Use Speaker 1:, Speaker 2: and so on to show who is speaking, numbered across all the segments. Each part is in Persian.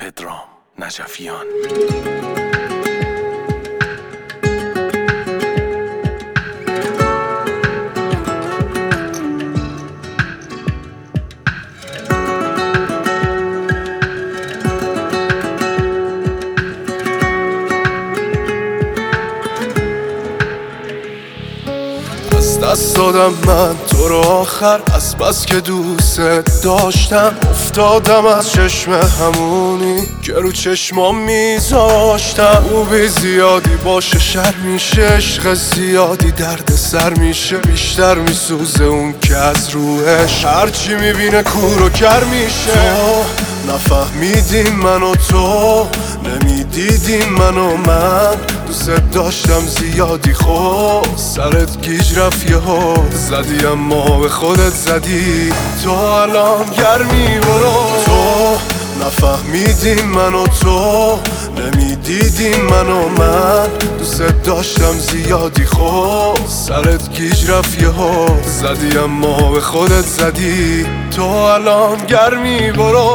Speaker 1: پدرام نجفیان.
Speaker 2: از دست دادم من تو رو آخر، از بس که دوست داشتم. افتادم از چشم همونی که رو چشمام میذاشتم. خوبی زیادی باشه شر میشه، عشق زیادی درد سر میشه. بیشتر میسوزه اون که از روحش هرچی میبینه کور و کر میشه. تو نفهمیدیم من و تو، نمیدیدیم من و من. دوست داشتم زیادی خوب، سرت گیج رفت یهو زدی اما به خودت زدی. تو الان گرمی برو. تو نفهمیدیم من و تو، نمیدیدیم من و من. دوست داشتم زیادی خوب، سرت گیج رفت یهو زدی اما به خودت زدی. تو الان گرمی برو.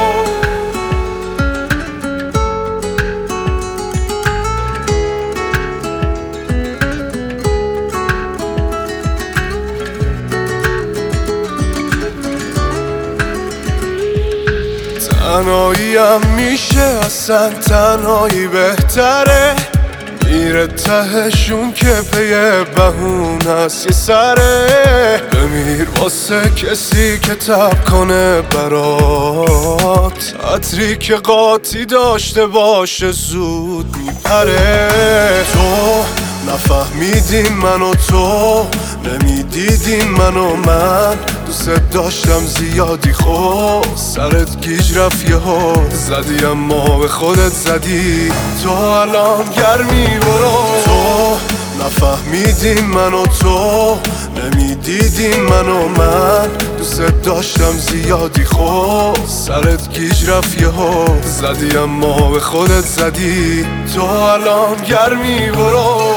Speaker 2: تنهاییم میشه، اصلا تنهایی بهتره. میره تهشون که پی بهونه است یه سره. بمیر واسه کسی که تب کنه برات، عطری که قاطی داشته باشه زود میپره. تو نفهمیدیم من و تو، نمیدیدیم من و من. دوست داشتم زیادی خوب، سرت گیج رفت یهو زدی اما به خودت زدی. تو الان گرمی برو. تو نفهمیدیم من و تو، نمیدیدیم من و من. دوست داشتم زیادی خوب، سرت گیج رفت یهو زدی اما به خودت زدی. تو الان گرمی برو.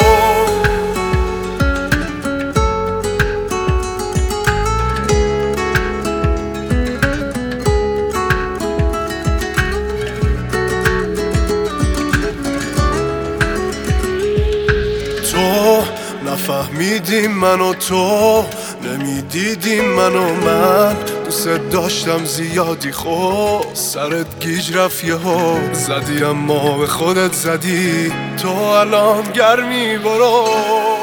Speaker 2: تو نفهمیدیم من و تو، نمیدیدیم من و من. دوست داشتم زیادی خوب، سرت گیج رفت یهو زدی اما به خودت زدی. تو الان گرمی برو.